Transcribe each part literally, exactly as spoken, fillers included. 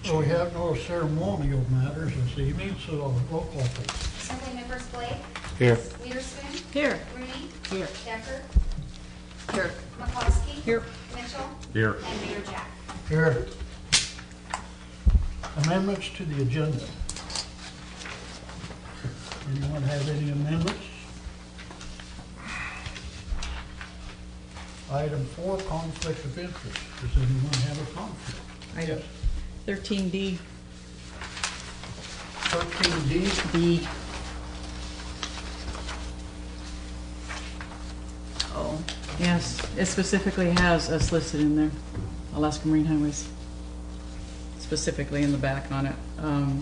So we have no ceremonial matters this evening, so roll call please. Assembly members Blake. Here. Witherspoon. Here. Rooney. Here. Decker. Here. McCloskey. Here. Mitchell. Here. And Mayor Jack. Here. Amendments to the agenda. Anyone have any amendments? Item four, conflict of interest. Does anyone have a conflict? Item thirteen D. Thirteen D, B. Oh, yes, it specifically has us listed in there, Alaska Marine Highways. Specifically in the back on it. Um,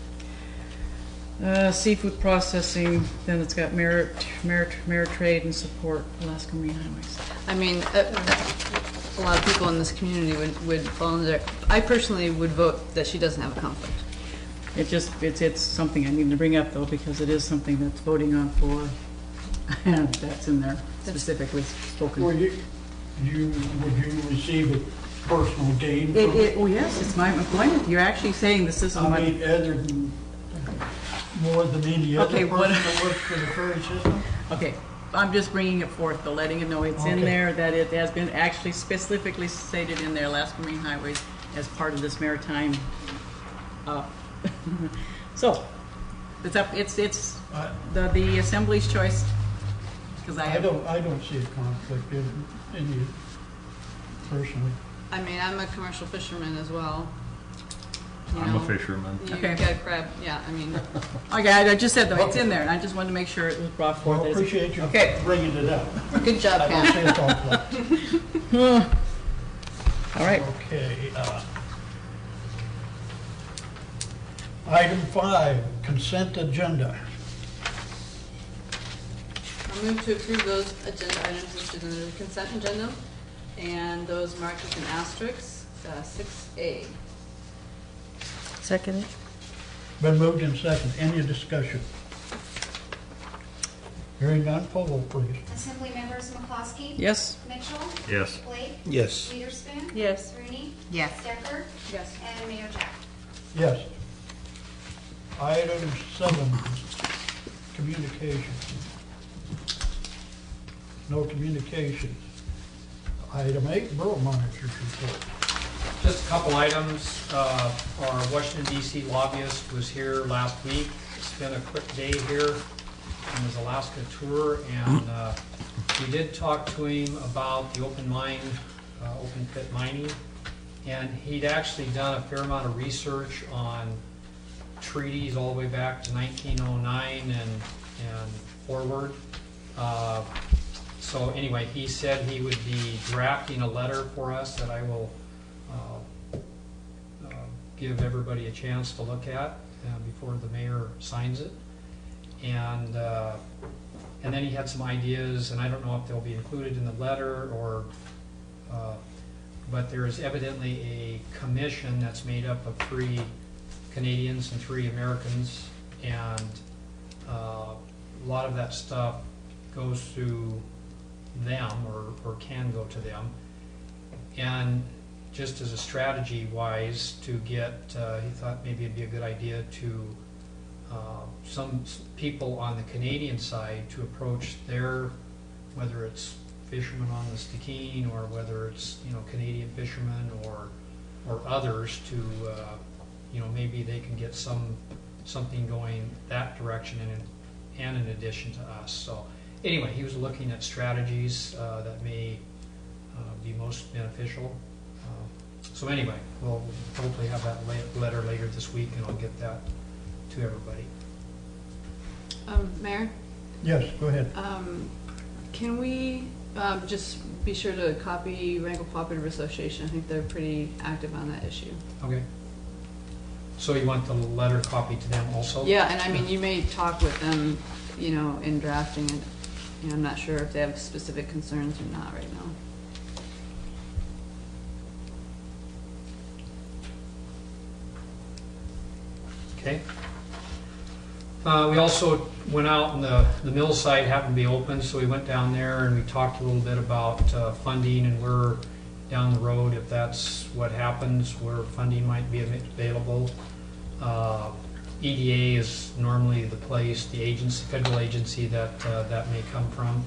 uh, seafood processing, then it's got merit, merit, merit trade and support, Alaska Marine Highways. I mean, uh, uh, a lot of people in this community would, would fall under there. I personally would vote that she doesn't have a conflict. It just, it's, it's something I need to bring up though, because it is something that's voting on for, and that's in there specifically spoken. well, you, you, would you receive a personal gain It, from it, oh yes, it's my employment. You're actually saying this isn't I my, mean, other than, more than any other Okay, person what- that works for the ferry system? okay, I'm just bringing it forth, though, letting you know it's in Okay. there, that it has been actually specifically stated in there, Alaska Marine Highways, as part of this maritime, uh, so, it's up, it's, it's I, the, the Assembly's choice, because I I have, don't, I don't see a conflict in, in you, personally. I mean, I'm a commercial fisherman as well. You I'm a know, fisherman. You Okay. get crab, yeah, I mean, okay, I I just said, though, it's in there, and I just wanted to make sure it was brought forth. Well, as- appreciate you Okay. bringing it up. good job, I don't Pam. see a conflict. All right, Okay, uh, item five, consent agenda. I'll move to approve those agenda items listed in the consent agenda, and those marked with an asterisk, uh, six A. second. Been moved in second. Any discussion? Hearing none, poll vote please. Assembly members McCloskey. Yes. Mitchell. Yes. Blake. Yes. Witherspoon. Yes. Rooney. Yes. Decker. Yes. And Mayor Jack. Yes. Item seven, communication. No communication. Item eight, borough manager's report. Just a couple items. Uh, Our Washington D C lobbyist was here last week, spent a quick day here on his Alaska tour, and uh, we did talk to him about the open mine, uh, open pit mining, and he'd actually done a fair amount of research on treaties all the way back to nineteen oh nine and, and forward. Uh, So anyway, he said he would be drafting a letter for us that I will uh, uh, give everybody a chance to look at uh, before the mayor signs it. And uh, and then he had some ideas, and I don't know if they'll be included in the letter or, uh, but there is evidently a commission that's made up of three Canadians and three Americans, and uh, a lot of that stuff goes through them or, or can go to them. And just as a strategy wise to get, uh, he thought maybe it'd be a good idea to uh, some s- people on the Canadian side to approach their, whether it's fishermen on the Stikine or whether it's, you know, Canadian fishermen or or others to, uh, you know, maybe they can get some something going that direction and in, and in addition to us. So anyway, he was looking at strategies uh, that may uh, be most beneficial. Uh, so anyway, we'll hopefully have that la- letter later this week, and I'll get that to everybody. Um, Mayor, Yes, go ahead. um, can we um, just be sure to copy Wrangell Cooperative Association? I think they're pretty active on that issue. Okay. So you want the letter copied to them also? Yeah, and I mean, you may talk with them, you know, in drafting it. You know, I'm not sure if they have specific concerns or not right now. Okay. Uh, we also went out and the, the mill site happened to be open, so we went down there and we talked a little bit about uh, funding, and we're down the road if that's what happens, where funding might be available. Uh, E D A is normally the place, the agency, federal agency that uh, that may come from.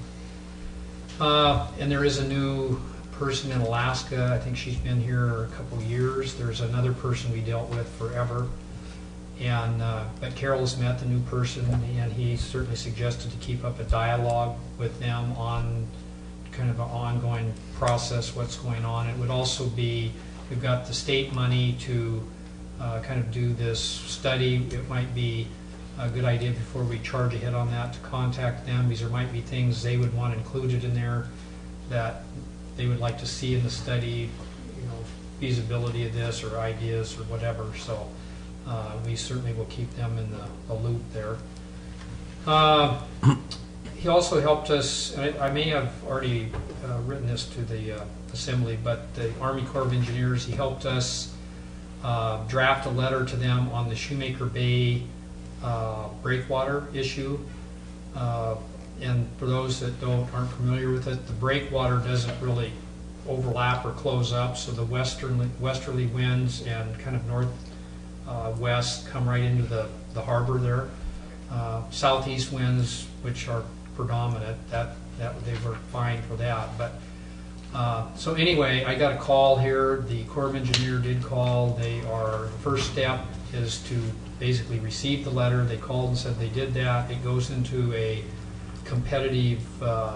Uh, and there is a new person in Alaska. I think she's been here a couple of years. There's another person we dealt with forever. And uh, but Carol's met the new person, and he certainly suggested to keep up a dialogue with them on kind of an ongoing process, what's going on. It would also be, we've got the state money to uh, kind of do this study. It might be a good idea before we charge ahead on that to contact them, because there might be things they would want included in there that they would like to see in the study, you know, feasibility of this or ideas or whatever. So uh, we certainly will keep them in the, the loop there. Uh, he also helped us, I, I may have already uh, written this to the uh, Assembly, but the Army Corps of Engineers, he helped us uh, draft a letter to them on the Shoemaker Bay uh, breakwater issue. Uh, and for those that don't aren't familiar with it, the breakwater doesn't really overlap or close up, so the westerly, westerly winds and kind of north uh, west come right into the, the harbor there. Uh, southeast winds, which are predominant, that, that they were fine for that. But uh, so anyway, I got a call here. The Corps of Engineer did call. They are, the first step is to basically receive the letter. They called and said they did that. It goes into a competitive uh,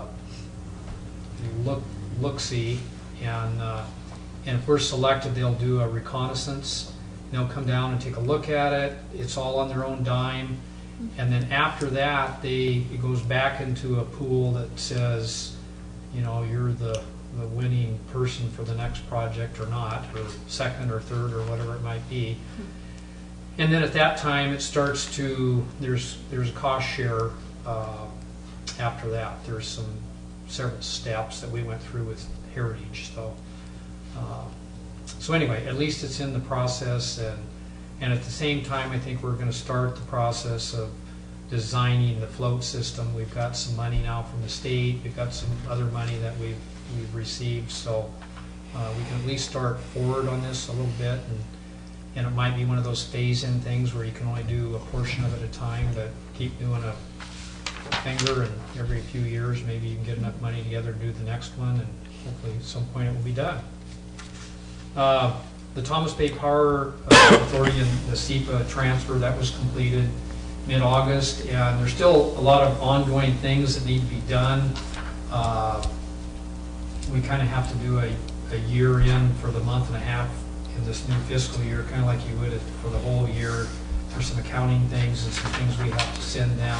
look look-see, and uh, and if we're selected, they'll do a reconnaissance. They'll come down and take a look at it. It's all on their own dime. And then after that, they it goes back into a pool that says, you know, you're the, the winning person for the next project or not, or second or third or whatever it might be. And then at that time, it starts to, there's there's a cost share uh, after that. There's some several steps that we went through with Heritage. So, uh, so anyway, at least it's in the process. and. And at the same time, I think we're going to start the process of designing the float system. We've got some money now from the state. We've got some other money that we've, we've received. So uh, we can at least start forward on this a little bit. And, and it might be one of those phase-in things where you can only do a portion of it at a time, but keep doing a finger, and every few years maybe you can get enough money together to do the next one, and hopefully at some point it will be done. Uh, The Thomas Bay Power Authority and the SEPA transfer, that was completed mid-August, and there's still a lot of ongoing things that need to be done. Uh, we kind of have to do a, a year in for the month and a half in this new fiscal year, kind of like you would for the whole year. There's some accounting things and some things we have to send them.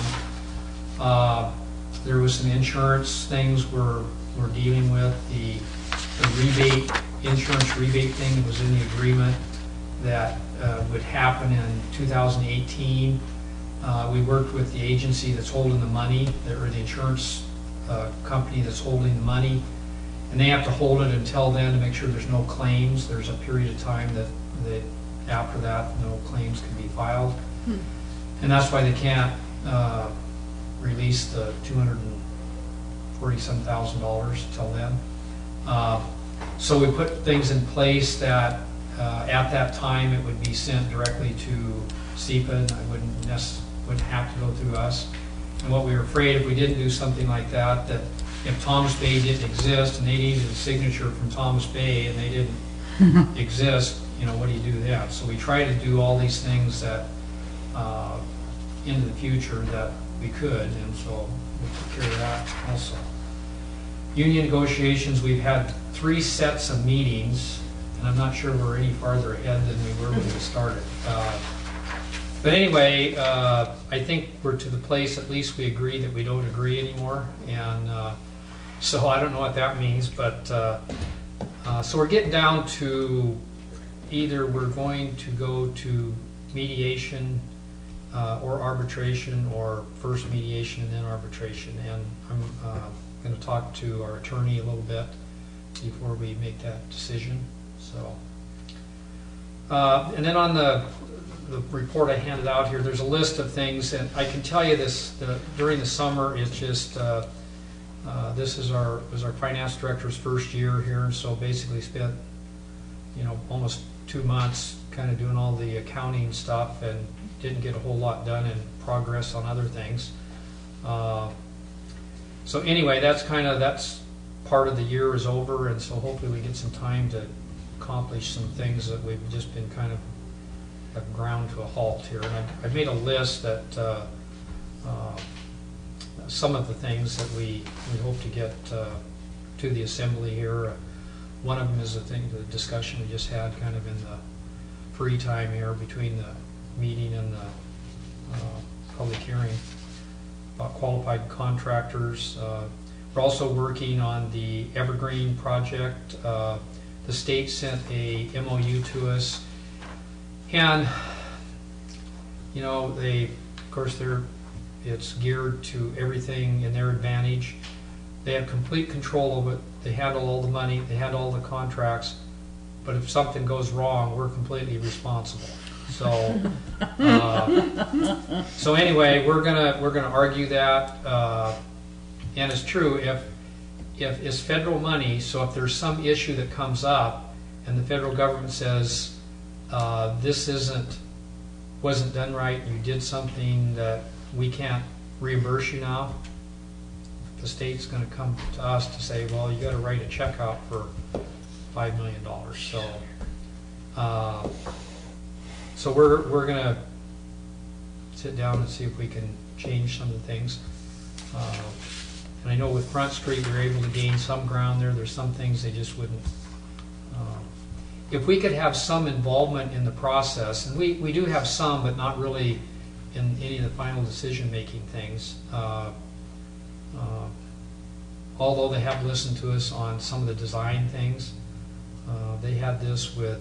Uh, there was some insurance things we're, we're dealing with. The, the rebate insurance rebate thing that was in the agreement that uh, would happen in two thousand eighteen. Uh, we worked with the agency that's holding the money, or the insurance uh, company that's holding the money, and they have to hold it until then to make sure there's no claims. There's a period of time that, that after that no claims can be filed. Hmm. And that's why they can't uh, release the two hundred forty-seven thousand dollars until then. Uh, So we put things in place that uh, at that time it would be sent directly to SEPA, and I wouldn't, wouldn't have to go through us. And what we were afraid, if we didn't do something like that, that if Thomas Bay didn't exist and they needed a signature from Thomas Bay and they didn't exist, you know, what do you do then? So we try to do all these things that uh, into the future that we could, and so we took care of that also. Union negotiations, we've had three sets of meetings, and I'm not sure we're any farther ahead than we were when we started. Uh, but anyway, uh, I think we're to the place, at least we agree that we don't agree anymore, and uh, so I don't know what that means, but uh, uh, so we're getting down to either we're going to go to mediation uh, or arbitration, or first mediation and then arbitration, and I'm uh, going to talk to our attorney a little bit before we make that decision. So, uh, and then on the the report I handed out here, there's a list of things, and I can tell you this: the, during the summer, it's just uh, uh, this is our, was our finance director's first year here, and so basically spent, you know, almost two months kind of doing all the accounting stuff and didn't get a whole lot done in progress on other things. Uh, so anyway, that's kind of, that's part of the year is over, and so hopefully we get some time to accomplish some things that we've just been kind of have ground to a halt here. And I've, I've made a list that uh, uh, some of the things that we, we hope to get uh, to the assembly here. Uh, one of them is the thing, the discussion we just had kind of in the free time here between the meeting and the uh, public hearing about qualified contractors. Uh, we're also working on the Evergreen project. Uh, the state sent a M O U to us, and you know, they, of course, they're it's geared to everything in their advantage. They have complete control of it. They handle all the money. They handle all the contracts. But if something goes wrong, we're completely responsible. So, uh, so anyway, we're gonna we're gonna argue that, uh, and it's true. If if it's federal money, so if there's some issue that comes up, and the federal government says uh, this isn't wasn't done right, you did something that we can't reimburse you now, the state's going to come to us to say, well, you got to write a check out for five million dollars. So, uh, so we're we're going to sit down and see if we can change some of the things. Uh, and I know with Front Street, we were able to gain some ground there. There's some things they just wouldn't. Uh, if we could have some involvement in the process, and we we do have some, but not really in any of the final decision-making things. Uh, uh, although they have listened to us on some of the design things, uh, they had this with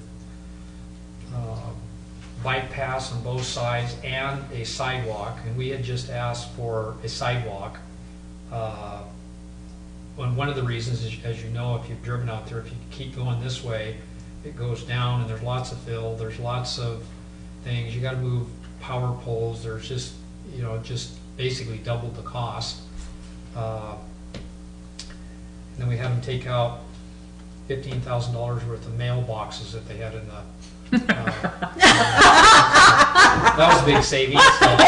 uh, bike paths on both sides and a sidewalk, and we had just asked for a sidewalk. Uh, and one of the reasons is, as you know, if you've driven out there, if you keep going this way, it goes down, and there's lots of fill, there's lots of things, you got to move power poles, there's just, you know, just basically doubled the cost. Uh, and then we had them take out fifteen thousand dollars worth of mailboxes that they had in the, uh, that was a big savings.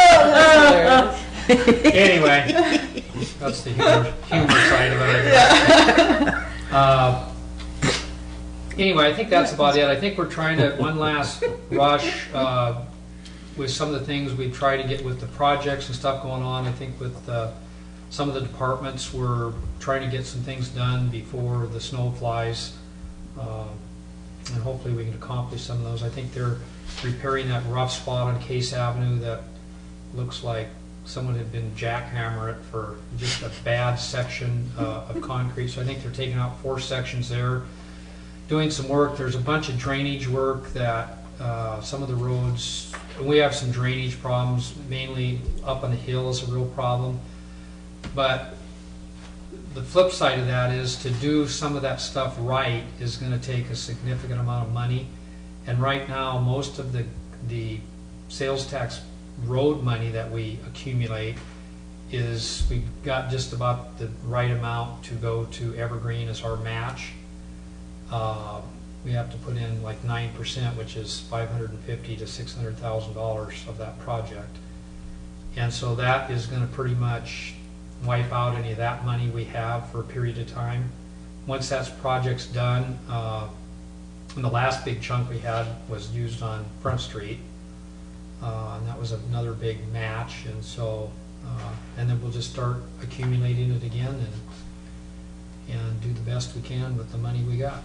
So. Anyway, that's the humor, humor side of it, I guess. Uh, anyway, I think that's about it. I think we're trying to, one last rush, uh, with some of the things we try to get with the projects and stuff going on. I think with uh, some of the departments, we're trying to get some things done before the snow flies, uh, and hopefully we can accomplish some of those. I think they're repairing that rough spot on Case Avenue that looks like someone had been jackhammer it for just a bad section uh, of concrete. So I think they're taking out four sections there, doing some work. There's a bunch of drainage work that uh, some of the roads, we have some drainage problems, mainly up on the hill is a real problem. But the flip side of that is to do some of that stuff right is going to take a significant amount of money. And right now, most of the, the sales tax road money that we accumulate is, we've got just about the right amount to go to Evergreen as our match. Uh, we have to put in like nine percent, which is five hundred fifty to six hundred thousand dollars of that project. And so that is going to pretty much wipe out any of that money we have for a period of time. Once that project's done, uh, and the last big chunk we had was used on Front Street, uh, and that was another big match. And so, uh, and then we'll just start accumulating it again and and do the best we can with the money we got.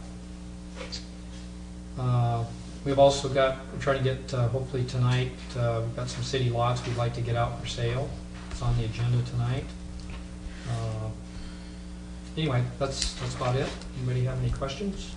Uh, we've also got, we're trying to get, uh, hopefully tonight, uh, we've got some city lots we'd like to get out for sale. It's on the agenda tonight. Uh, anyway, that's that's about it. Anybody have any questions?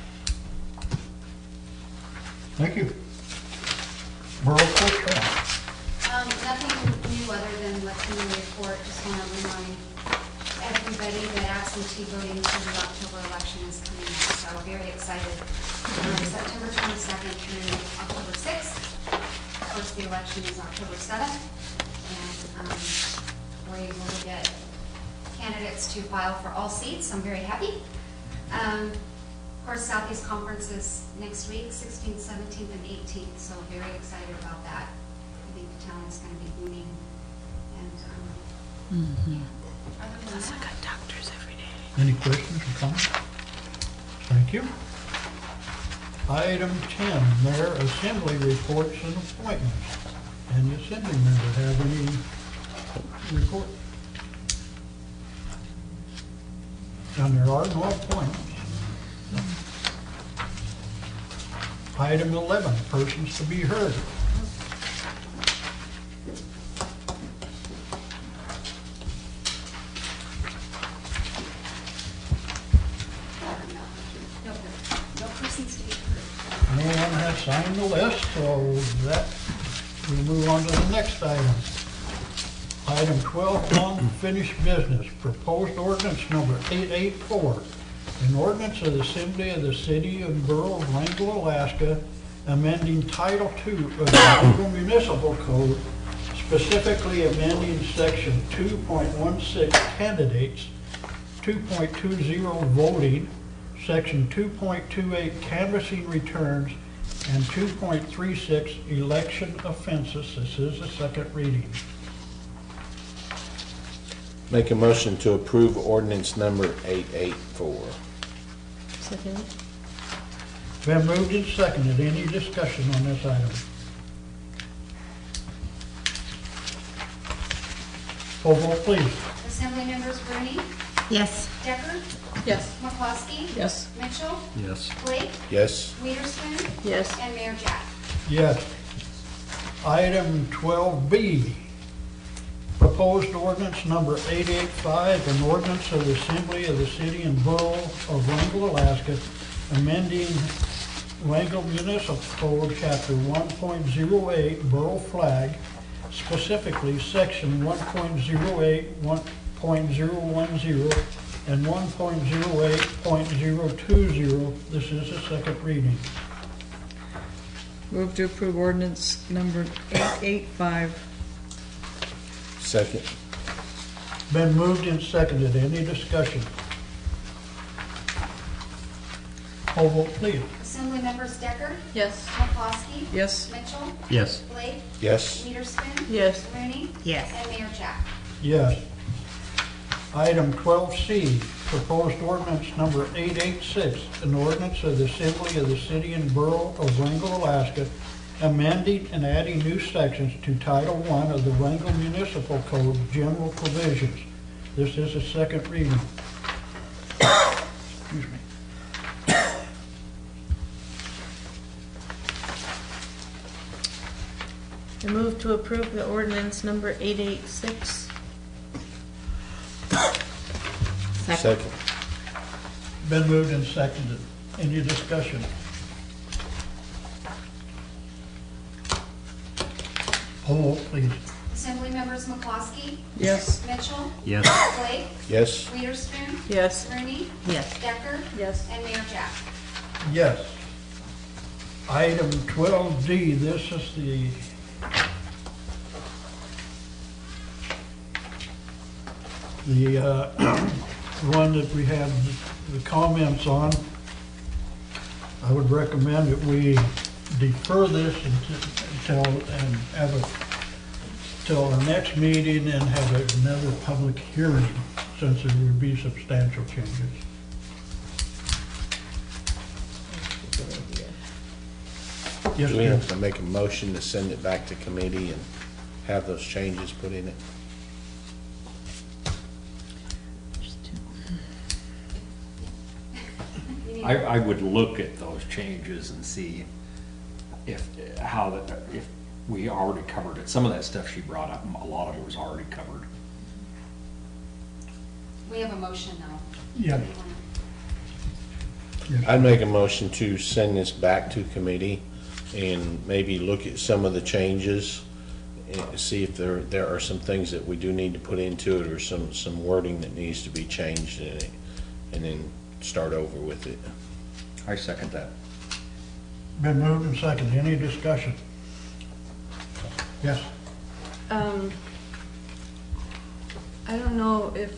Thank you. Borough Clerk. Um, nothing new other than what's in the report. Just want to remind everybody that absentee voting for the October election is coming up, so very excited. Um, September twenty-second through October sixth. Of course, the election is October seventh, and um, we're able to get candidates to file for all seats. I'm very happy. Um, Of course, Southeast Conference is next week, sixteenth, seventeenth, and eighteenth, so very excited about that. I think the town is going to be booming. And, um, yeah. Other than that, Any questions or comments? Thank you. Item ten, Mayor Assembly reports and appointments. Any assembly member have any report? And there are no appointments. Item eleven, persons to be heard. no, no persons to be heard. No one has signed the list, so that, we'll move on to the next item. Item twelve, unfinished business, proposed ordinance number eight eight four. An ordinance of the Assembly of the City and Borough of Wrangell, Alaska, amending Title two of the local municipal code, specifically amending section two point one six candidates, two point two zero voting, section two point two eight canvassing returns, and two point three six election offenses. This is the second reading. Make a motion to approve ordinance number eight eight four. Second. Been moved and seconded. Any discussion on this item? Full vote, please. Assembly members Bruni, Yes. Decker, Yes. McCloskey. Yes. Mitchell, Yes. Blake, Yes. Weidersman, Yes. and Mayor Jack. Yes. Item twelve B, proposed ordinance number eight eight five, an ordinance of the Assembly of the City and Borough of Wrangell, Alaska, amending Wrangell Municipal Code, Chapter one point oh eight, Borough Flag, specifically Section one point oh eight, one point oh ten, and one point oh eight point oh two zero. This is the second reading. Move to approve ordinance number eight eight five. Second. Been moved and seconded. Any discussion? Poll vote, please. Assembly members Decker, Yes. McCloskey. Yes. Mitchell, Yes. Blake, Yes. Weidersman, Yes. Rooney, Yes. and Mayor Jack. Yes. Item twelve C, proposed ordinance number eight eight six, an ordinance of the Assembly of the City and Borough of Wrangell, Alaska, amending and adding new sections to Title one of the Wrangell Municipal Code, General Provisions. This is a second reading. Excuse me. I move to approve the ordinance number eight eight six. Second. Been moved and seconded. Any discussion? Poll vote, please. Assembly members McCloskey, Yes. Mitchell, Yes. Blake, Yes. Weidersman, Yes. Rooney, Yes. Decker, Yes. and Mayor Jack. Yes. Item twelve D, this is the the uh, one that we have the comments on. I would recommend that we defer this until, and have a, till our next meeting and have another public hearing, since there would be substantial changes. Yes, Do we Jim? have to make a motion to send it back to committee and have those changes put in it? You need- I, I would look at those changes and see if, how that, if we already covered it. Some of that stuff she brought up, a lot of it was already covered. We have a motion now. Yeah. I'd make a motion to send this back to committee and maybe look at some of the changes and see if there, there are some things that we do need to put into it or some, some wording that needs to be changed in it, and then start over with it. I second that. Been moved and seconded. Any discussion? Yes. Um, I don't know if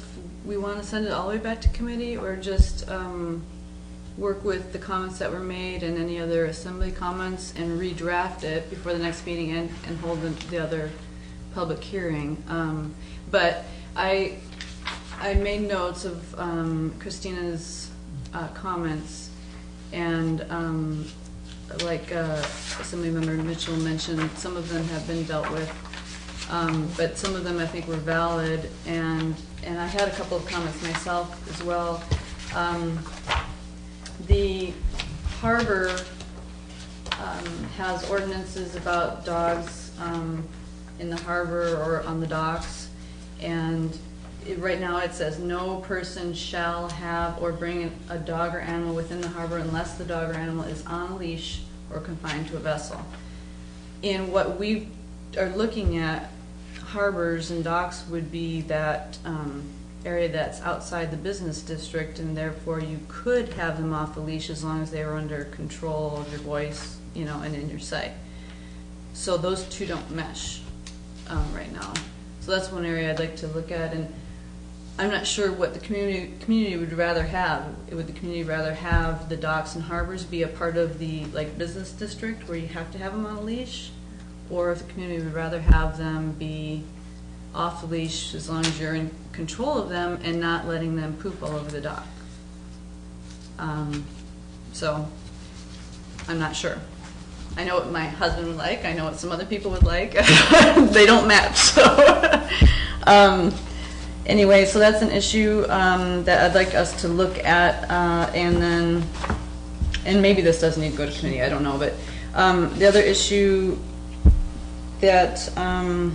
we want to send it all the way back to committee, or just um, work with the comments that were made and any other assembly comments and redraft it before the next meeting and, and hold the, the other public hearing. Um, but I, I made notes of um, Christina's uh, comments, and um, like uh, Assemblymember Mitchell mentioned, some of them have been dealt with. Um, but some of them I think were valid, and and I had a couple of comments myself as well. Um, the harbor um, has ordinances about dogs um, in the harbor or on the docks, and it, right now it says no person shall have or bring a dog or animal within the harbor unless the dog or animal is on a leash or confined to a vessel. And what we are looking at, harbors and docks, would be that um, area that's outside the business district, and therefore you could have them off the leash as long as they were under control of your voice, you know, and in your sight. So those two don't mesh um, right now. So that's one area I'd like to look at, and I'm not sure what the community community would rather have. Would the community rather have the docks and harbors be a part of the like business district where you have to have them on a leash? Or if the community would rather have them be off the leash as long as you're in control of them and not letting them poop all over the dock. Um, so, I'm not sure. I know what my husband would like. I know what some other people would like. They don't match. So, um, anyway, so that's an issue um, that I'd like us to look at, uh, and then, and maybe this doesn't need to go to committee. I don't know, but um, the other issue that um,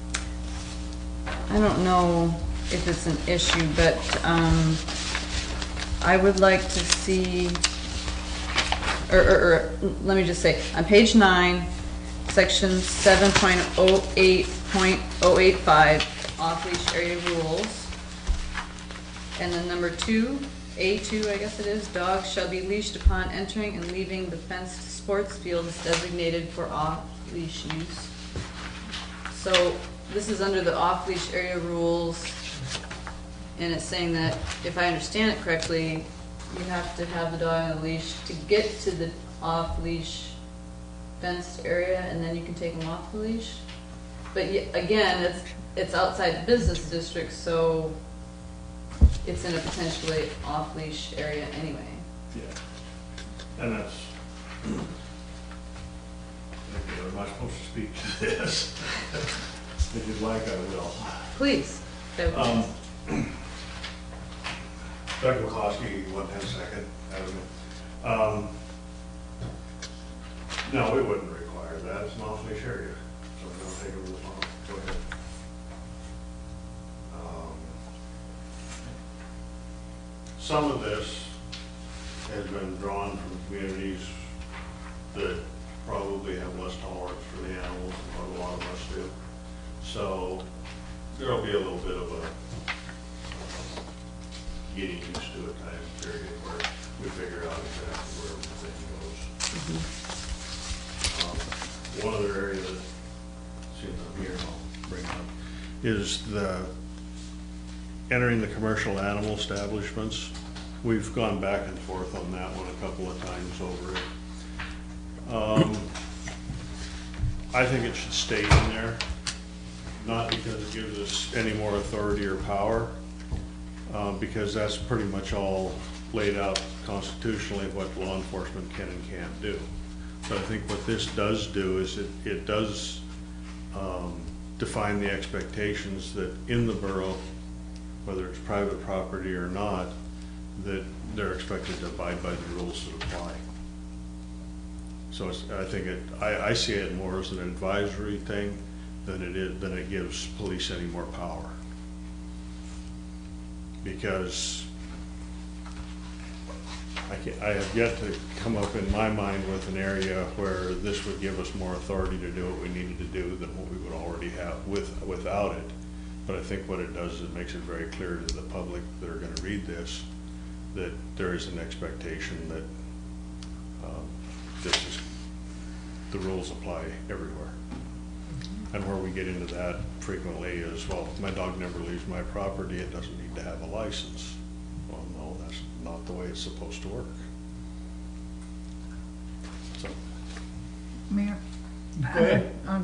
I don't know if it's an issue, but um, I would like to see, or, or, or let me just say, on page nine, section seven point oh eight point oh eight five, off-leash area rules, and then number two, A two, I guess it is, dogs shall be leashed upon entering and leaving the fenced sports fields designated for off-leash use. So this is under the off-leash area rules, and it's saying that, if I understand it correctly, you have to have the dog on a leash to get to the off-leash fenced area, and then you can take them off the leash. But y again, it's it's outside the business district, so it's in a potentially off-leash area anyway. Yeah, and that's, am I supposed to speak to this? If you'd like, I will. Please. That would be Um, nice. Doug McCloskey, one ten second Avenue. Um, no, we wouldn't require that. It's an off-leash area, so we're gonna take over the phone. Go ahead. Um, Some of this has been drawn from communities that probably have less tolerance for the animals than what a lot of us do. So there'll be a little bit of a getting used to it time period where we figure out exactly where everything goes. Mm-hmm. um, one other area that seems I'm here, I'll bring up, is the entering the commercial animal establishments. We've gone back and forth on that one a couple of times over it. Um, I think it should stay in there, not because it gives us any more authority or power, um, because that's pretty much all laid out constitutionally what law enforcement can and can't do. But I think what this does do is it, it does um, define the expectations that in the borough, whether it's private property or not, that they're expected to abide by the rules that apply. So it's, I think it, I, I see it more as an advisory thing than it is, than it gives police any more power. Because I, can, I have yet to come up in my mind with an area where this would give us more authority to do what we needed to do than what we would already have with, without it. But I think what it does is it makes it very clear to the public that are going to read this that there is an expectation that um, this is, the rules apply everywhere. And where we get into that frequently is, well, if my dog never leaves my property, it doesn't need to have a license. Well, no, that's not the way it's supposed to work. So, Mayor? Go ahead. Um,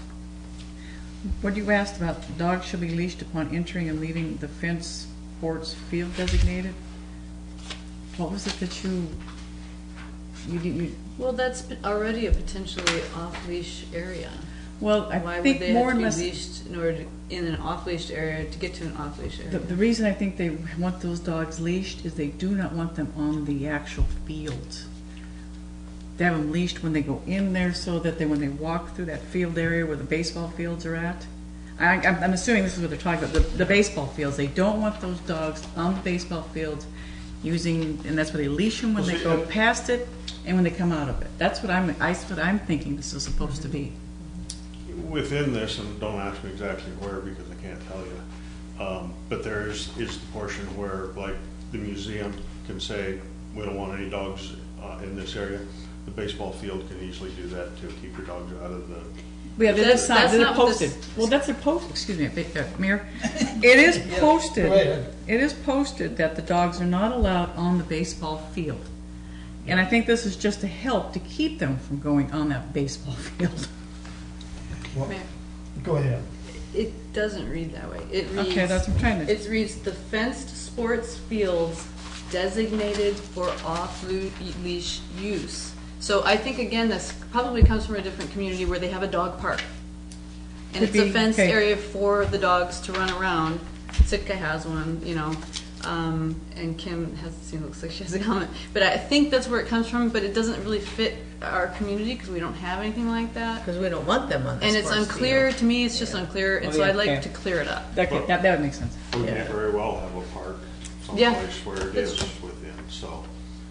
What you asked about, dogs shall be leashed upon entering and leaving the fence sports field designated? What was it that you, you, you, Well, that's already a potentially off-leash area. well, Why I would think they more have to and be less, leashed in order to, in an off-leash area to get to an off-leash the, area? the reason I think they want those dogs leashed is they do not want them on the actual fields. They have them leashed when they go in there so that they, when they walk through that field area where the baseball fields are at. I, I'm, I'm assuming this is what they're talking about, the, the baseball fields. They don't want those dogs on the baseball fields using, and that's where they leash them when Well, they see, go and- past it and when they come out of it. That's what I'm, that's what I'm thinking this is supposed to be. within this, and don't ask me exactly where because I can't tell you, um, but there is, is the portion where, like, the museum can say, we don't want any dogs uh, in this area. The baseball field can easily do that to keep your dogs out of the, Yeah, they're That's- signs, that's they're not what posted. this- Well, that's a post, excuse me, uh, Mayor. It is posted, Go ahead. it is posted that the dogs are not allowed on the baseball field. And I think this is just to help to keep them from going on that baseball field. Well, Mayor, Go ahead. it doesn't read that way. It reads. Okay, that's what I'm trying to, It reads the fenced sports fields designated for off-leash use. So I think, again, this probably comes from a different community where they have a dog park. And Could it's a be, fenced okay. area for the dogs to run around. Sitka has one, you know, um, and Kim has, she looks like she has a comment. But I think that's where it comes from, but it doesn't really fit our community because we don't have anything like that. Because we don't want them on the And it's sports unclear, field. to me, it's just unclear, and Oh, so yeah, I'd like okay. to clear it up. that, could- that, that would make sense. we may Yeah. very well have a park Yeah, someplace where it that's is true. within, so.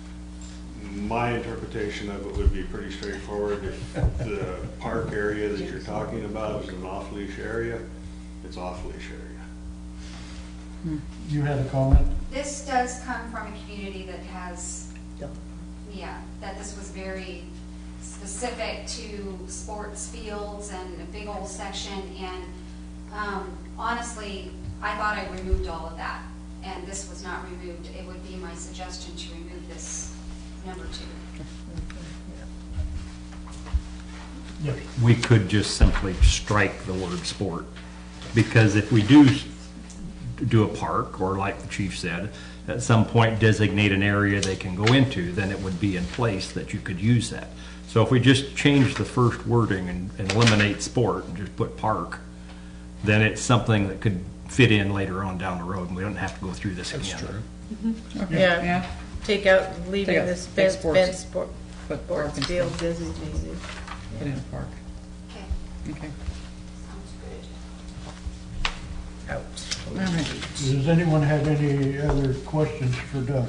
My interpretation of it would be pretty straightforward. If the park area that you're talking about is an off-leash area, it's off-leash area. You had a comment? This does come from a community that has, yeah, that this was very specific to sports fields and a big old section, and um, honestly, I thought I removed all of that, and this was not removed. It would be my suggestion to remove this number two. Yes. We could just simply strike the word sport, because if we do s- do a park, or like the chief said, at some point designate an area they can go into, then it would be in place that you could use that. So if we just change the first wording and and eliminate sport and just put park, then it's something that could fit in later on down the road, and we don't have to go through this again. Okay, Yeah. yeah. Take out, leaving Take out this big fence, sports. fence, sport, Put park sports and field stuff. designated. Put in a park, Okay, okay. sounds good. Out. All right. Does anyone have any other questions for Doug?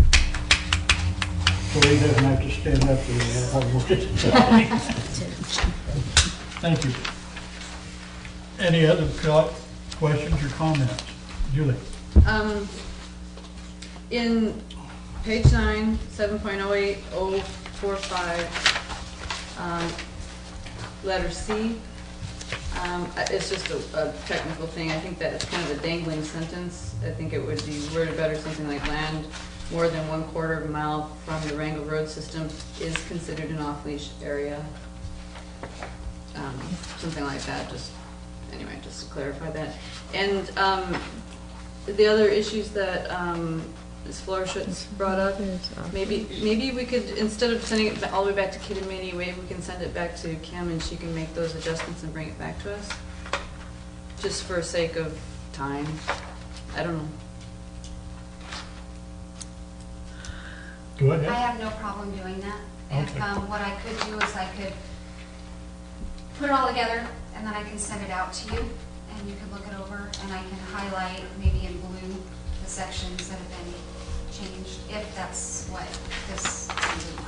So he doesn't have to stand up and uh, look at it. Thank you. Any other co- questions or comments? Julie? Um, in page nine, seven point oh eight oh four five, um, letter C, um, it's just a, a technical thing. I think that it's kind of a dangling sentence. I think it would be worded better, something like land more than one quarter of a mile from the Wrangell road system is considered an off-leash area. Um, something like that, just, anyway, just to clarify that. And, um, the other issues that, um, Miz Florschutz brought up, maybe, maybe we could, instead of sending it all the way back to committee, maybe we can send it back to Kim and she can make those adjustments and bring it back to us? Just for sake of time. I don't know. Go I ahead. have no problem doing that. And Okay. um, what I could do is I could put it all together, and then I can send it out to you, and you can look it over, and I can highlight, maybe in blue, the sections that have been changed, if that's what this sentence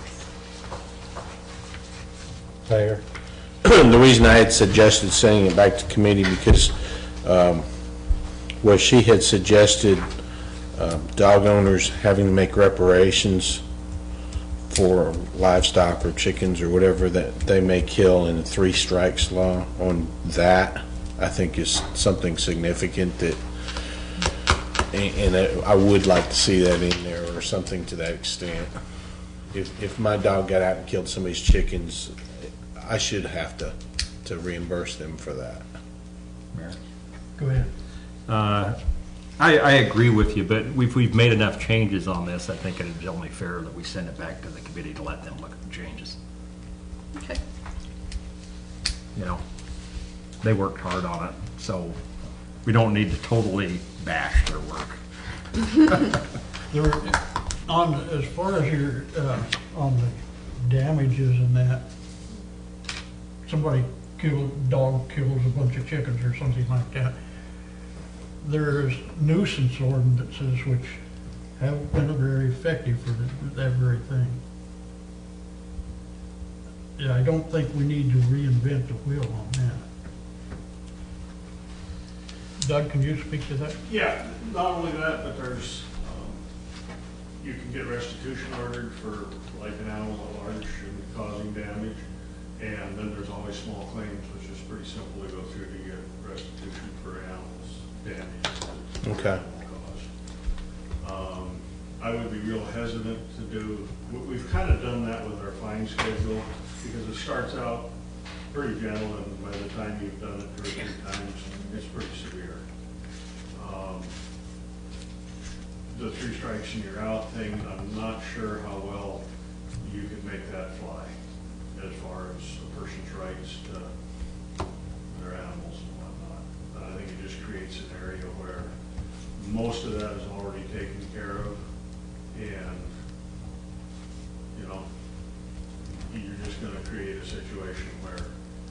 was. Mayor, the reason I had suggested sending it back to committee because um, where she had suggested uh, dog owners having to make reparations for livestock or chickens or whatever that they may kill in a three strikes law on that, I think is something significant that, and and I would like to see that in there or something to that extent. If, if my dog got out and killed somebody's chickens, I should have to, to reimburse them for that. Mayor? Go ahead. Uh, I, I agree with you, but we've, we've made enough changes on this, I think it is only fair that we send it back to the committee to let them look at the changes. Okay. You know, they worked hard on it, so we don't need to totally bash their work. There, on, as far as your, uh, on the damages and that, somebody killed, dog kills a bunch of chickens or something like that, there's nuisance ordinances which haven't been very effective for that very thing. Yeah, I don't think we need to reinvent the wheel on that. Doug, can you speak to that? Yeah, not only that, but there's, um, you can get restitution ordered for like an animal at large and causing damage. And then there's always small claims, which is pretty simple to go through to get restitution for animals damage. Okay. Um, I would be real hesitant to do, we- we've kind of done that with our fine schedule because it starts out pretty gentle and by the time you've done it two or three times, it's pretty severe. Um, The three strikes and you're out thing, I'm not sure how well you could make that fly as far as a person's rights to their animals and whatnot. I think it just creates an area where most of that is already taken care of, and, you know, you're just gonna create a situation where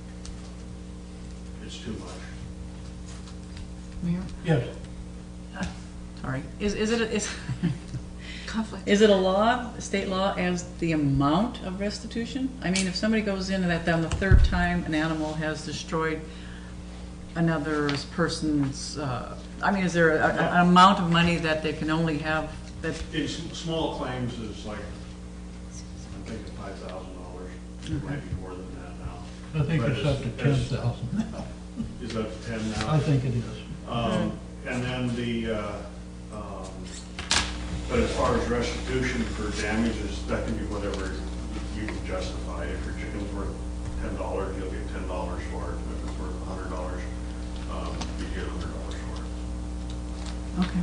it's too much. Mayor? Yes. Sorry, is, is it, a- is, Conflict. is it a law, a state law, as the amount of restitution? I mean, if somebody goes into that, then the third time an animal has destroyed another person's, uh, I mean, is there a- a- an amount of money that they can only have, that, In s- small claims is like, I think it's five thousand dollars, it might be more than that now. I think But it's up to ten it's- thousand now. Is that to ten now? I think it is. Um, and then the, uh, um, but as far as restitution for damages, that can be whatever you can justify. If your chicken's worth ten dollars, you'll get ten dollars for it. If it's worth a hundred dollars, um, you get a hundred dollars for it. okay.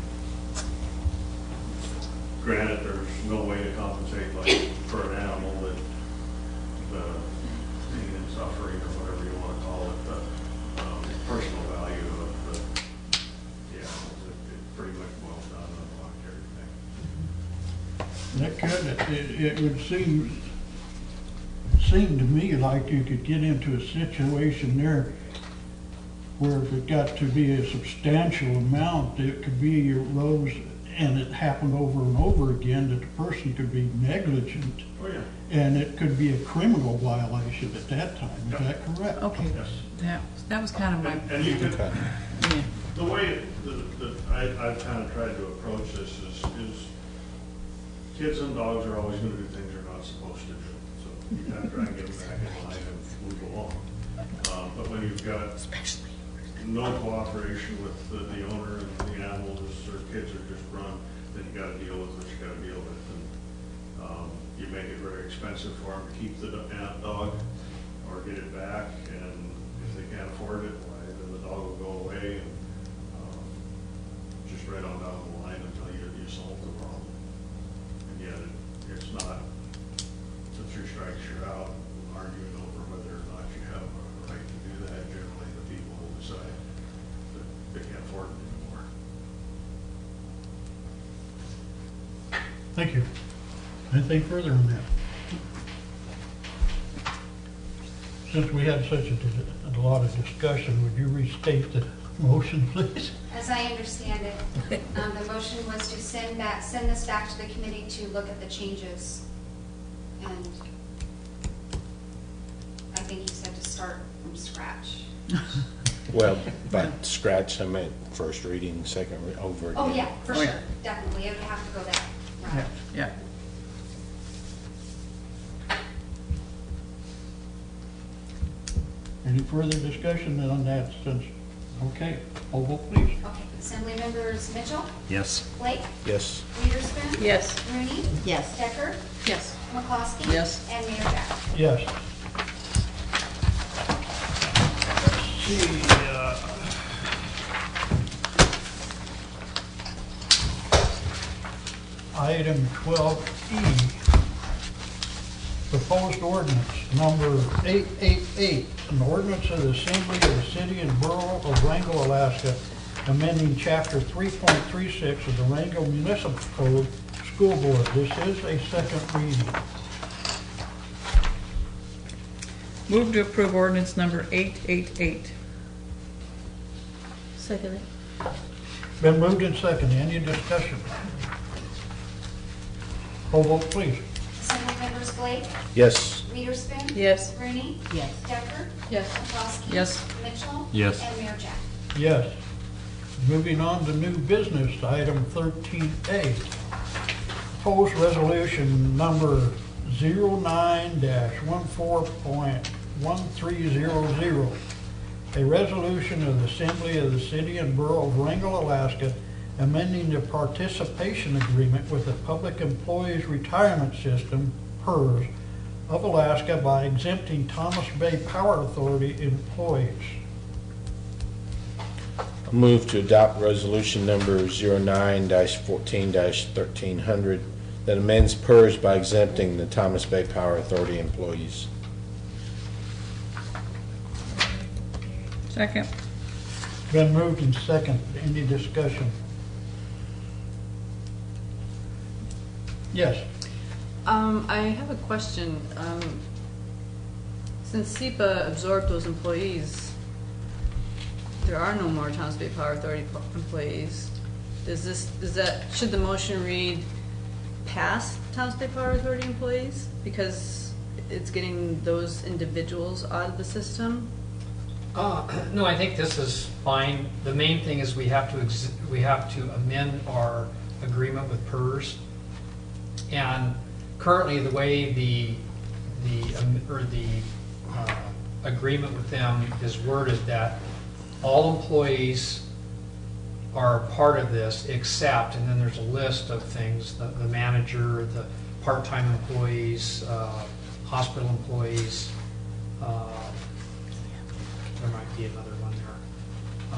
Granted, there's no way to compensate like for an animal that the pain and suffering or whatever you want to call it, the um, personal value of the, yeah, it, it pretty much boils down to a monetary thing. That could, it, it would seem, seem to me like you could get into a situation there where if it got to be a substantial amount, it could be your rose and it happened over and over again, that the person could be negligent. Oh, yeah. And it could be a criminal violation at that time, is that correct? Okay, Yes. that, that was kind of my, And, and you could, Okay. yeah. the way that, that I, I've kind of tried to approach this is, is kids and dogs are always gonna do things they're not supposed to do. So you kind of try and get them back in line and move along. Uh, but when you've got no cooperation with the, the owner and the animals, or kids are just run, then you gotta deal with what you gotta deal with. And um, you make it very expensive for them to keep the do- uh, dog or get it back, and if they can't afford it, why, then the dog will go away and um, just right on down the line until you, you solve the problem. And yet, it, it's not, the three strikes, you're out, arguing over whether or not you have a right to do that. Generally, the people will decide that they can't afford it anymore. Thank you. Anything further on that? Since we had such a, a lot of discussion, would you restate the motion, please? As I understand it, um, the motion was to send back, send this back to the committee to look at the changes. And I think you said to start from scratch. Well, by scratch, I meant first reading, second, re- over again. Oh, yeah, for Oh, yeah. sure, definitely, it would have to go that Yeah, route. yeah. Any further discussion on that since, okay, roll vote please. Okay, Assembly members Mitchell, Yes. Blake, Yes. Wiederspin. Yes. Rooney. Yes. Decker, Yes. McCloskey. Yes. And Mayor Jack. Yes. Let's see, uh, item twelve E, proposed ordinance number eight eight eight, an ordinance of the Assembly of the City and Borough of Wrangell, Alaska, amending chapter three point three six of the Wrangell Municipal Code, School Board. This is a second reading. Move to approve ordinance number eight eight eight. Second it. Been moved and seconded. Any discussion? Roll vote, please. Assembly members Blake, Yes. Wiederspin. Yes. Rooney. Yes. Decker. Yes. McCloskey. Yes. Mitchell. Yes. And Mayor Jack. Yes. Moving on to new business, item thirteen A. Proposed resolution number zero nine dash one four point one three zero zero. A resolution of the Assembly of the City and Borough of Wrangell, Alaska, amending the participation agreement with the Public Employees Retirement System, PERS, of Alaska by exempting Thomas Bay Power Authority employees. Move to adopt resolution number zero nine dash fourteen dash thirteen hundred that amends PERS by exempting the Thomas Bay Power Authority employees. Second. Been moved and second. Any discussion? Yes. Um, I have a question. Um, since SEPA absorbed those employees, there are no more Thomas Bay Power Authority po- employees. Does this, does that, should the motion read past Thomas Bay Power Authority employees? Because it's getting those individuals out of the system? Uh, No, I think this is fine. The main thing is we have to, ex- we have to amend our agreement with PERS. And currently, the way the, the, um, or the uh, agreement with them is worded, that all employees are part of this except, and then there's a list of things, the, the manager, the part-time employees, uh, hospital employees, uh, there might be another one there.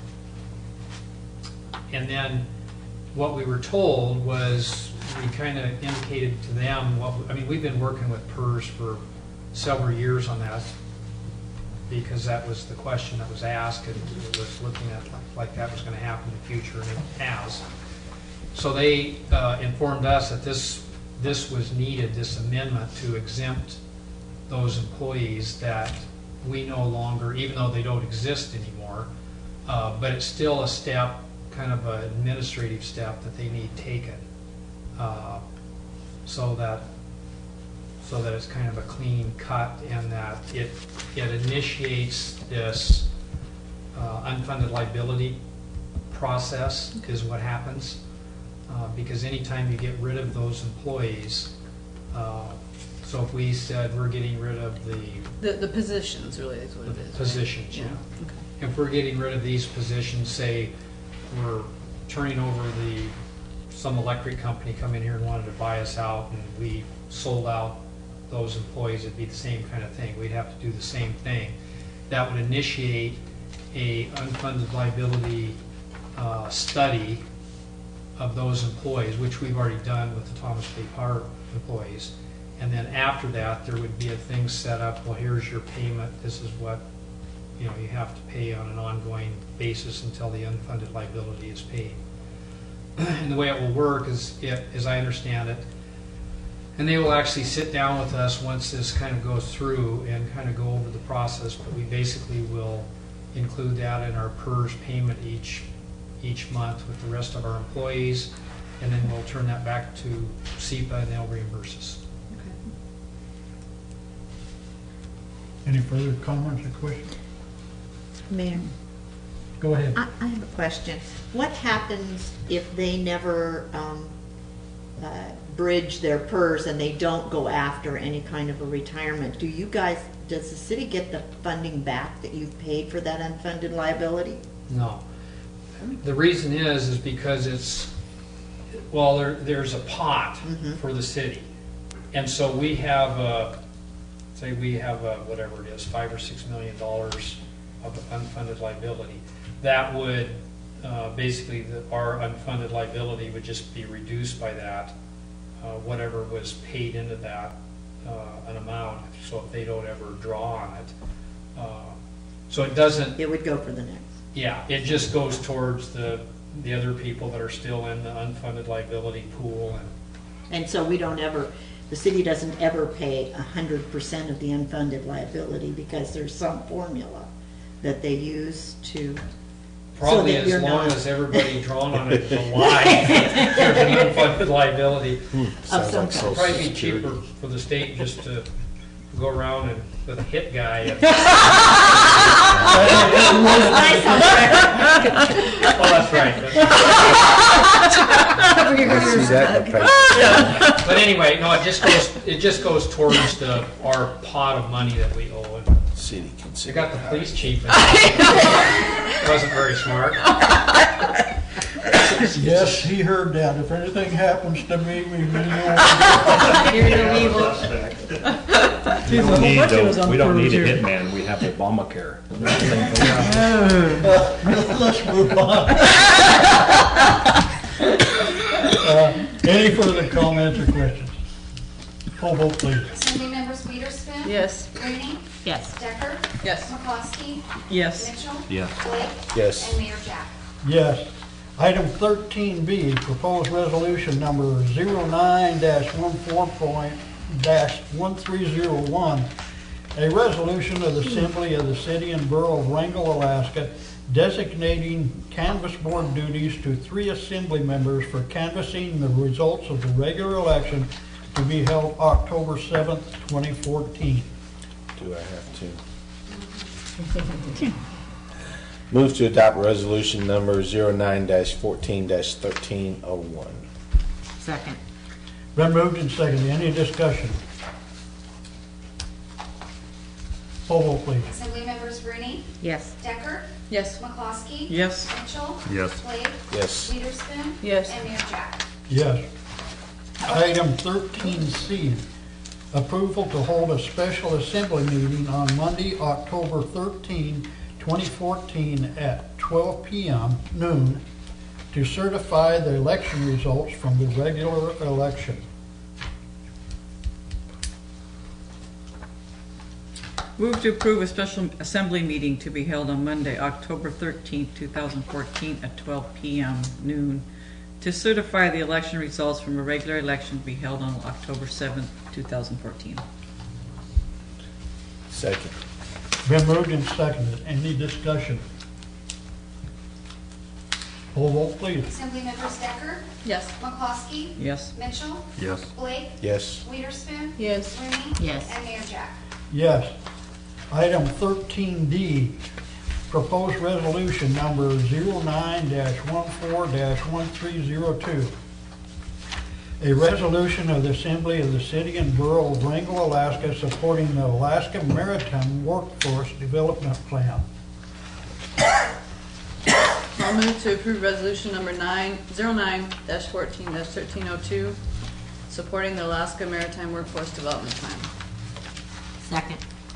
Uh, And then what we were told was, we kind of indicated to them what, I mean, we've been working with PERS for several years on that, because that was the question that was asked, and it was looking at like, like that was going to happen in the future, and it has. So they uh, informed us that this, this was needed, this amendment, to exempt those employees that we no longer, even though they don't exist anymore, uh, but it's still a step, kind of an administrative step that they need taken, uh, so that so that it's kind of a clean cut, and that it it initiates this uh, unfunded liability process is what happens, uh, because anytime you get rid of those employees, uh, so if we said we're getting rid of the The, the positions really is what it is, right? positions, yeah. Okay. If we're getting rid of these positions, say we're turning over the, some electric company come in here and wanted to buy us out, and we sold out those employees, it'd be the same kind of thing. We'd have to do the same thing. That would initiate a unfunded liability uh, study of those employees, which we've already done with the Thomas Bay Power employees. And then after that, there would be a thing set up, well, here's your payment, this is what, you know, you have to pay on an ongoing basis until the unfunded liability is paid. And the way it will work is, it, as I understand it, and they will actually sit down with us once this kind of goes through and kind of go over the process, but we basically will include that in our PERS payment each, each month with the rest of our employees, and then we'll turn that back to SEPA and they'll reimburse us. Any further comments or questions? Mayor, Go ahead. I, I have a question. What happens if they never um, uh, bridge their P E R S and they don't go after any kind of a retirement, do you guys, does the city get the funding back that you've paid for that unfunded liability? No. The reason is, is because it's, well, there, there's a pot Mhm. for the city. And so we have, a, say we have a, whatever it is, five or six million dollars of unfunded liability. That would, uh, basically, the, our unfunded liability would just be reduced by that, uh, whatever was paid into that, uh, an amount, so if they don't ever draw on it. Uh, So it doesn't, It would go for the next. yeah, it just goes towards the, the other people that are still in the unfunded liability pool. And And so we don't ever, the city doesn't ever pay a hundred percent of the unfunded liability because there's some formula that they use to. Probably that as you're long not- as everybody drawn on it is alive, there's an unfunded liability. Sounds some like kind. Social Probably be Security. cheaper for the state just to go around and, with a hit guy. and- Oh, that's right. That's right. I see that in the paper. But anyway, no, it just goes, it just goes towards the, our pot of money that we owe. And City can they see. got the police chief. in. Wasn't very smart. Yes, he heard that. If anything happens to me, we may know. You're no evil. We don't need, the- we don't need a hitman, we have Obamacare. Let's move on. Uh, Any further comments or questions? Poll vote, please. Assembly members Wiederspin. Yes. Rainey. Yes. Decker. Yes. McCloskey. Yes. Mitchell. Yes. Blake. Yes. And Mayor Jack. Yes. Item thirteen B, proposed resolution number zero nine dash one four point dash one three zero one. A resolution of the Assembly of the City and Borough of Wrangell, Alaska, designating canvass board duties to three assembly members for canvassing the results of the regular election to be held October seventh, twenty fourteen. Do I have to? Move to adopt resolution number zero nine dash fourteen dash thirteen oh one. Second. Been moved and seconded. Any discussion? Poll vote, please. Assembly members Rooney. Yes. Decker. Yes. McCloskey. Yes. Mitchell. Yes. Blake. Yes. Wiederspin. Yes. And Mayor Jack. Yes. Item thirteen C, approval to hold a special assembly meeting on Monday, October thirteenth, twenty fourteen at twelve P M noon to certify the election results from the regular election. Move to approve a special assembly meeting to be held on Monday, October thirteenth, two thousand fourteen at twelve P M noon to certify the election results from a regular election to be held on October seventh, two thousand fourteen. Second. Been moved and seconded. Any discussion? Poll vote, please. Assembly members Decker. Yes. McCloskey. Yes. Mitchell. Yes. Blake. Yes. Wiederspin. Yes. Rooney. Yes. And Mayor Jack. Yes. Item thirteen D, proposed resolution number zero nine dash one four dash one three zero two. A resolution of the Assembly of the City and Borough of Wrangell, Alaska, supporting the Alaska Maritime Workforce Development Plan. I'll move to approve resolution number nine, zero nine dash fourteen dash thirteen oh two, supporting the Alaska Maritime Workforce Development Plan. Second.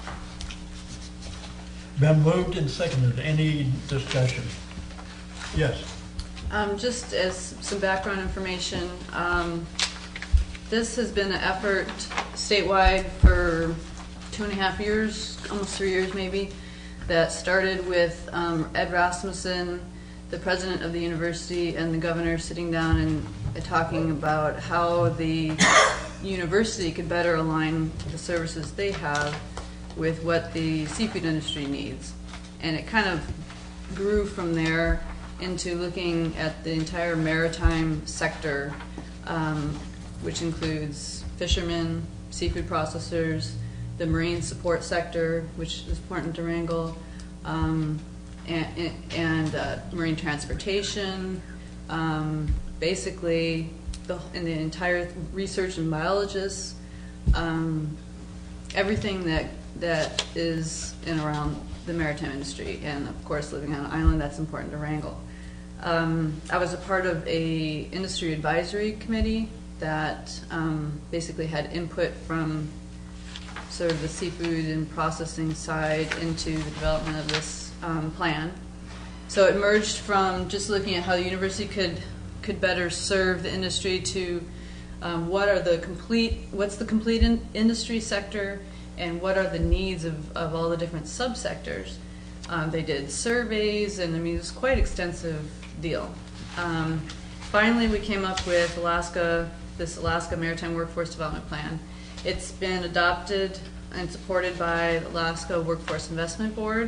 Been moved and seconded. Any discussion? Yes. Um, just as some background information, um, this has been an effort statewide for two and a half years, almost three years maybe, that started with um, Ed Rasmussen, the president of the university, and the governor sitting down and uh, talking about how the university could better align the services they have with what the seafood industry needs. And it kind of grew from there into looking at the entire maritime sector, um, which includes fishermen, seafood processors, the marine support sector, which is important to Wrangell, um, and, and uh, marine transportation, um, basically the, and the entire research and biologists, um, everything that, that is in around the maritime industry. And of course, living on an island, that's important to Wrangell. Um, I was a part of a industry advisory committee that um, basically had input from sort of the seafood and processing side into the development of this um, plan. So it merged from just looking at how the university could could better serve the industry to um, what are the complete, what's the complete in industry sector, and what are the needs of, of all the different subsectors. Um, they did surveys, and I mean, it was quite extensive deal. Um, finally, we came up with Alaska, this Alaska Maritime Workforce Development Plan. It's been adopted and supported by the Alaska Workforce Investment Board.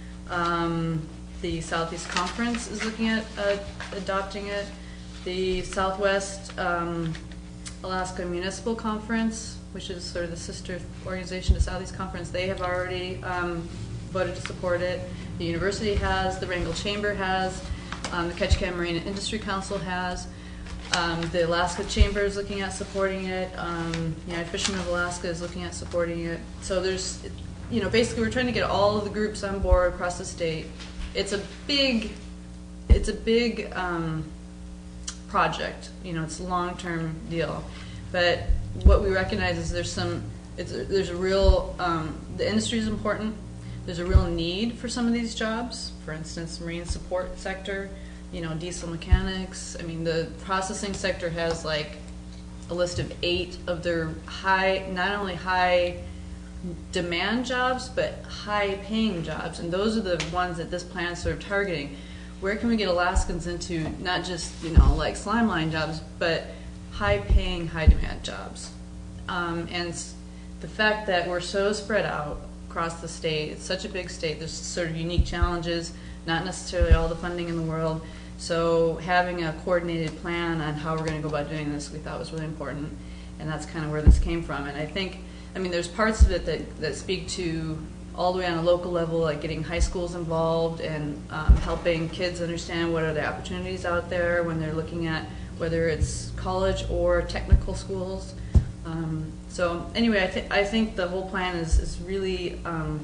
Um, the Southeast Conference is looking at uh, adopting it. The Southwest um, Alaska Municipal Conference, which is sort of the sister organization to Southeast Conference, they have already um, voted to support it. The university has, the Wrangell Chamber has, um, the Ketchikan Marine Industry Council has. Um, the Alaska Chamber is looking at supporting it. Um, United Fishermen of Alaska is looking at supporting it. So there's, you know, basically we're trying to get all of the groups on board across the state. It's a big, it's a big um, project. You know, it's a long-term deal. But what we recognize is there's some, it's a, there's a real, um, the industry is important. There's a real need for some of these jobs. For instance, marine support sector, you know, diesel mechanics. I mean, the processing sector has like a list of eight of their high, not only high demand jobs, but high paying jobs. And those are the ones that this plan is sort of targeting. Where can we get Alaskans into not just, you know, like slime line jobs, but high paying, high demand jobs? Um, and the fact that we're so spread out across the state, it's such a big state, there's sort of unique challenges, not necessarily all the funding in the world. So having a coordinated plan on how we're going to go about doing this, we thought was really important, and that's kind of where this came from. And I think, I mean, there's parts of it that, that speak to all the way on a local level, like getting high schools involved and um, helping kids understand what are the opportunities out there when they're looking at whether it's college or technical schools. Um, so anyway, I, th I think the whole plan is, is really um,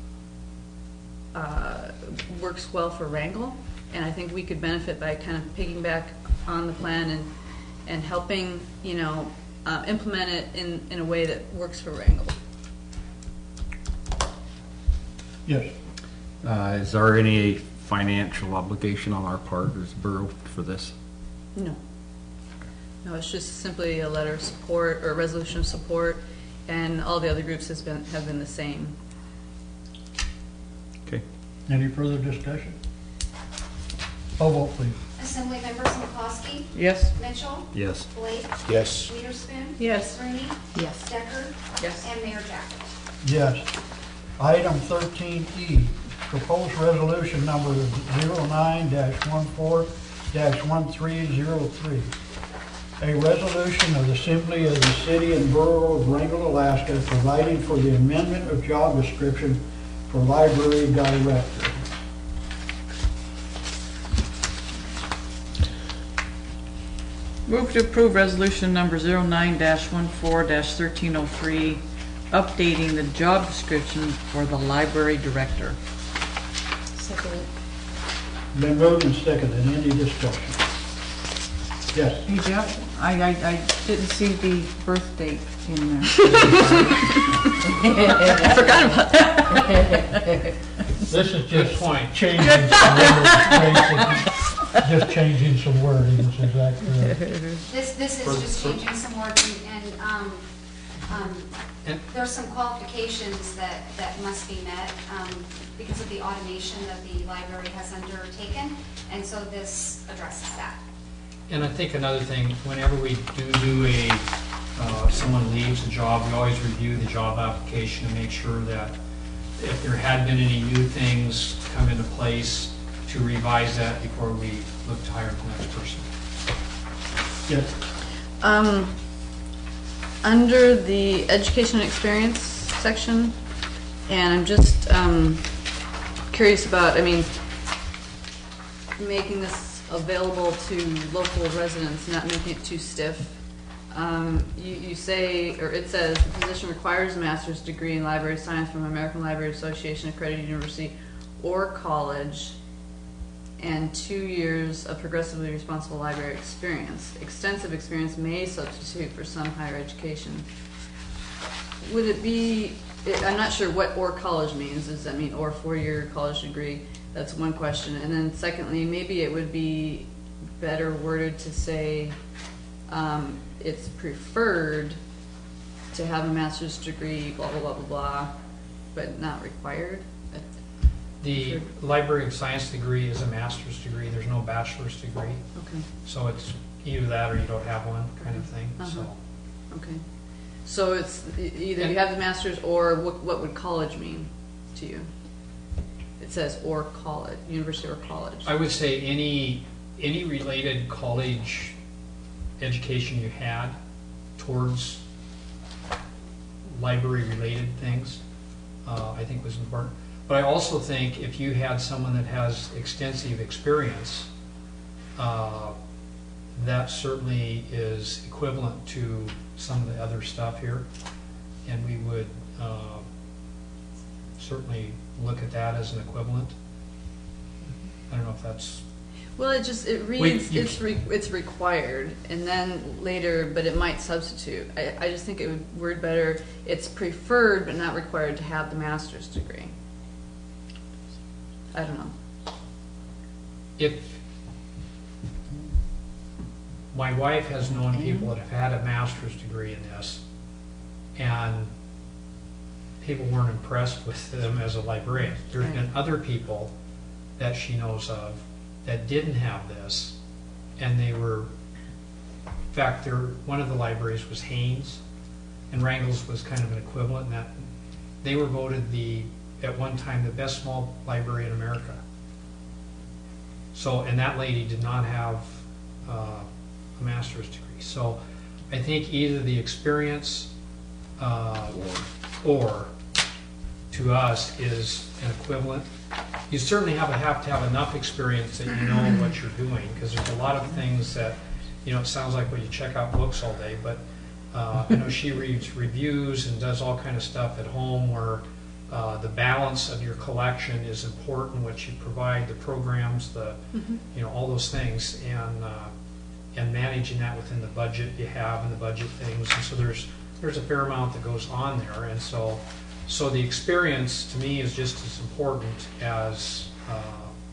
uh, works well for Wrangell. And I think we could benefit by kind of piggyback on the plan and and helping, you know, uh, implement it in, in a way that works for Wrangell. Yes. Uh, is there any financial obligation on our part as a borough for this? No. No, it's just simply a letter of support or a resolution of support, and all the other groups has been have been the same. Okay. Any further discussion? Call vote, please. Assemblymembers McCloskey? Yes. Mitchell? Yes. Blake? Yes. Witherspoon? Yes. Rooney? Yes. Decker? Yes. And Mayor Jacket. Yes. Item thirteen E, proposed resolution number zero nine dash fourteen dash thirteen zero three. A resolution of the Assembly of the City and Borough of Wrangell, Alaska, providing for the amendment of job description for library director. Move to approve resolution number zero nine dash fourteen dash thirteen oh three, updating the job description for the library director. Second. Been moved and seconded. Any discussion? Yes. Hey Jeff, I, I, I didn't see the birth date in there. I forgot about that. This is just point. changing some words, just changing some wordings, is that correct? This, this is just changing some words, and, and, um, um, And- there's some qualifications that, that must be met, um, because of the automation that the library has undertaken, and so this addresses that. And I think another thing, whenever we do do a, uh, someone leaves a job, we always review the job application to make sure that if there had been any new things come into place, to revise that before we look to hire the next person. Yes. Um, under the education and experience section, and I'm just um, curious about, I mean, making this available to local residents, not making it too stiff. Um, you, you say, or it says, the position requires a master's degree in library science from American Library Association accredited university or college, and two years of progressively responsible library experience. Extensive experience may substitute for some higher education. Would it be, I'm not sure what or college means. Does that mean or four-year college degree? That's one question. And then secondly, maybe it would be better worded to say um, it's preferred to have a master's degree, blah, blah, blah, blah, blah, but not required. The library of science degree is a master's degree, there's no bachelor's degree. Okay, So it's either that or you don't have one kind of thing, Uh-huh. so. okay. So it's e- either you have the master's or what, what would college mean to you? It says or college, university or college. I would say any, any related college education you had towards library-related things, uh, I think was important. But I also think if you had someone that has extensive experience, uh, that certainly is equivalent to some of the other stuff here. And we would uh, certainly look at that as an equivalent. I don't know if that's, Well, it just, it Wait, reads, you- it's re, it's required, and then later, but it might substitute. I, I just think it would word better, it's preferred but not required to have the master's degree. I don't know. if my wife has known people that have had a master's degree in this, and people weren't impressed with them as a librarian. There's been other people that she knows of that didn't have this, and they were, in fact, there, one of the libraries was Haynes, and Wrangell's was kind of an equivalent in that they were voted the, at one time, the best small library in America. So, and that lady did not have uh, a master's degree. So I think either the experience uh, or to us is an equivalent. You certainly have to have to have enough experience that you know what you're doing, because there's a lot of things that, you know, it sounds like, well, you check out books all day, but uh, I know she reads reviews and does all kind of stuff at home where uh, the balance of your collection is important, what you provide, the programs, the, you know, all those things, and uh, and managing that within the budget you have and the budget things. And so there's there's a fair amount that goes on there, and so so the experience to me is just as important as uh,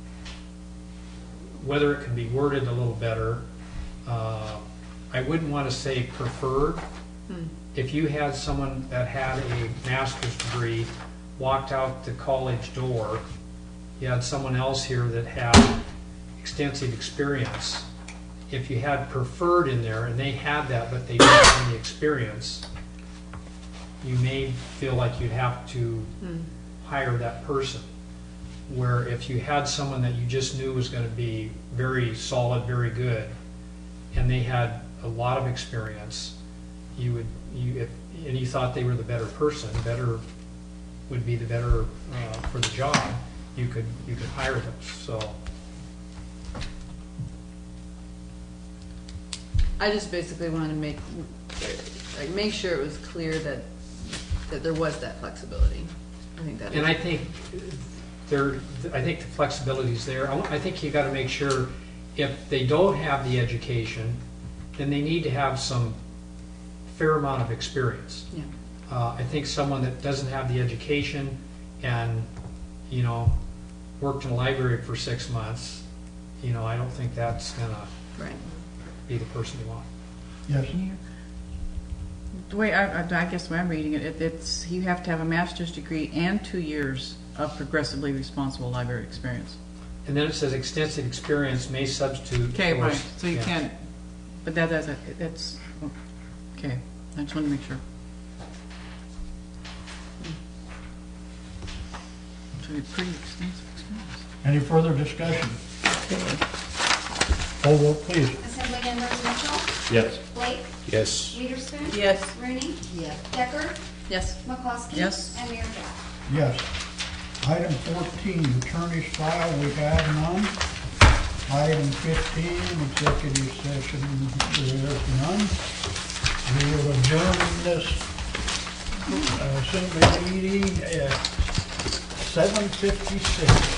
whether it can be worded a little better. Uh, I wouldn't want to say preferred. Hmm. If you had someone that had a master's degree, walked out the college door, you had someone else here that had extensive experience. If you had preferred in there and they had that but they didn't have the experience, you may feel like you'd have to Hmm. hire that person. Where if you had someone that you just knew was going to be very solid, very good, and they had a lot of experience, you would, you if and you thought they were the better person, better would be the better uh, for the job, you could you could hire them. So I just basically wanted to make, like, make sure it was clear that, that there was that flexibility. I think that is. and I think there, I think the flexibility is there. I, want- I think you got to make sure if they don't have the education, then they need to have some fair amount of experience. Yeah. Uh, I think someone that doesn't have the education and, you know, worked in a library for six months, you know, I don't think that's gonna Right. be the person you want. Yes, The way I, I I guess the way I'm reading it, it, it's, you have to have a master's degree and two years of progressively responsible library experience. And then it says extensive experience may substitute. Okay, for- right, so you yeah. can't, but that, that's, that's, okay, I just wanted to make sure. So you have pretty extensive experience. any further discussion? Poll vote, please. Assembly members Mitchell, Yes. Blake, Yes. Witherspoon. Yes. Rooney, Yes. Decker, Yes. McCloskey. Yes. And Mayor Jack. Yes. Item fourteen, attorney's file, we have none. Item fifteen, executive session, there is none. We will adjourn this uh, assembly meeting at seven fifty-six.